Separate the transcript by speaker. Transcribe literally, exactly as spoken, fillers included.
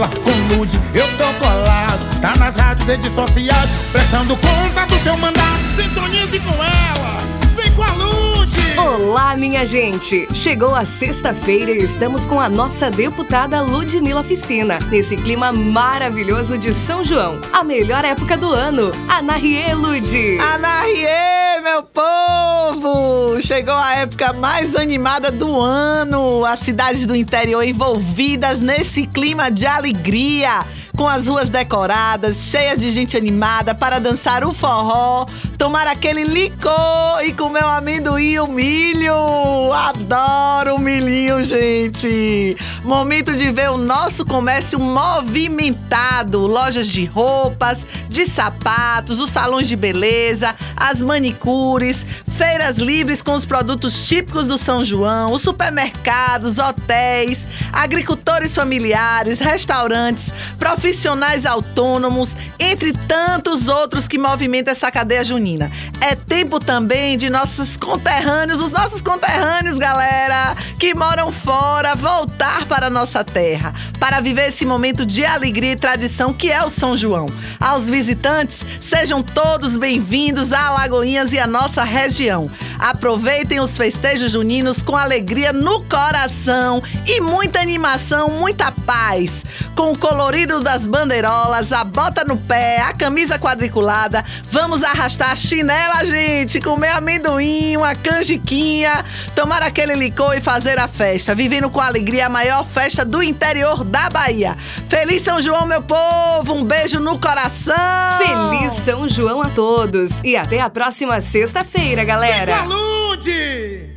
Speaker 1: Ludmilla com Lud, eu tô colado. Tá nas rádios, redes sociais, prestando conta do seu mandato. Sintonize com ela, vem com a Lud.
Speaker 2: Olá, minha gente! Chegou a sexta-feira e estamos com a nossa deputada Ludmilla Ficina, nesse clima maravilhoso de São João, a melhor época do ano. Anahiê, Lud!
Speaker 3: Anahiê, meu povo! Chegou a época mais animada do ano, as cidades do interior envolvidas nesse clima de alegria, com as ruas decoradas, cheias de gente animada para dançar o forró, tomar aquele licor e comer um amendoim e um milho. Adoro o milhinho, gente! Momento de ver o nosso comércio movimentado. Lojas de roupas, de sapatos, os salões de beleza, as manicures, feiras livres com os produtos típicos do São João, os supermercados, hotéis, agricultores familiares, restaurantes, profissionais autônomos, entre tantos outros que movimentam essa cadeia junina. É tempo também de nossos conterrâneos, os nossos conterrâneos, galera, que moram fora, voltar para a nossa terra, para viver esse momento de alegria e tradição que é o São João. Aos visitantes, sejam todos bem-vindos a Alagoinhas e a nossa região. Aproveitem os festejos juninos com alegria no coração e muita animação, muita paz. Com o colorido das bandeirolas, a bota no pé, a camisa quadriculada, vamos arrastar a chinela, gente, comer amendoim, uma canjiquinha, tomar aquele licor e fazer a festa, vivendo com alegria a maior festa do interior da Bahia. Feliz São João, meu povo! Um beijo no coração!
Speaker 2: Feliz São João a todos! E até a próxima sexta-feira, galera!
Speaker 1: Vem com a Lud!